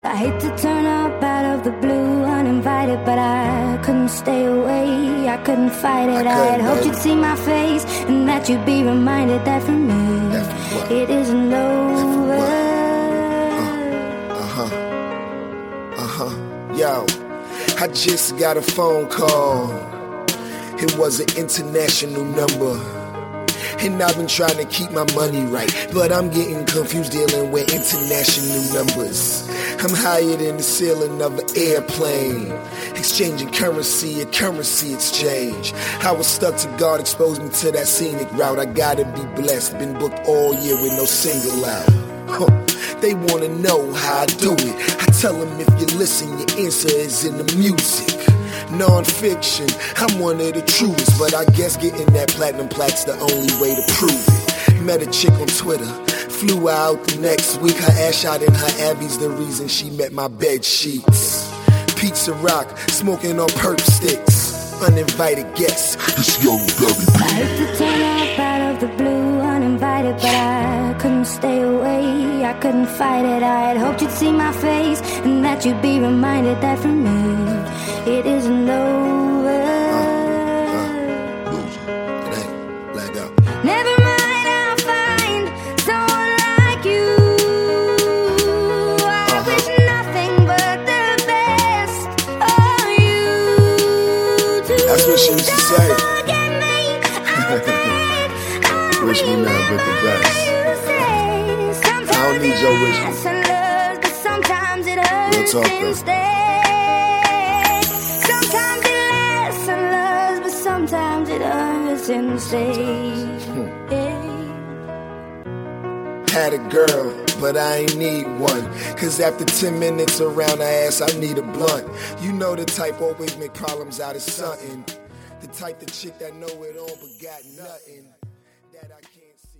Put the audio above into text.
I hate to turn up out of the blue uninvited, but I couldn't stay away, I couldn't fight it. I had hoped you'd see my face and that you'd be reminded that for me it isn't over. Yo, I just got a phone call. It was an international number. And I've been trying to keep my money right, but I'm getting confused dealing with international numbers. I'm higher than the ceiling of an airplane, exchanging currency at currency exchange. I was stuck till God exposed me to that scenic route. I gotta be blessed, been booked all year with no single out. They wanna know how I do it. I tell them if you listen, your answer is in the music. Non-fiction, I'm one of the truest, but I guess getting that platinum plaque's the only way to prove it. Met a chick on Twitter, flew out the next week. Her ass shot in her Abby's the reason she met my bed sheets. Pizza rock, smoking on perp sticks, uninvited guests. It's Young Gubby. I hate to turn up out of the blue uninvited, but I couldn't stay away, I couldn't fight it. I had hoped you'd see my face and that you'd be reminded that for me it isn't over. It ain't. Black out. Never mind, I'll find someone like you. I wish nothing but the best for you too. That's what she used to say. Don't forget me, I Wish me nothing but the best. I don't need your wish. But sometimes it hurts Real talk, though. instead. Sometimes it lasts and loves, but sometimes it hurts instead. Had a girl, but I ain't need one. Cause after 10 minutes around her ass, I need a blunt. You know the type always make problems out of something. The type of chick that know it all but got nothing. That I can't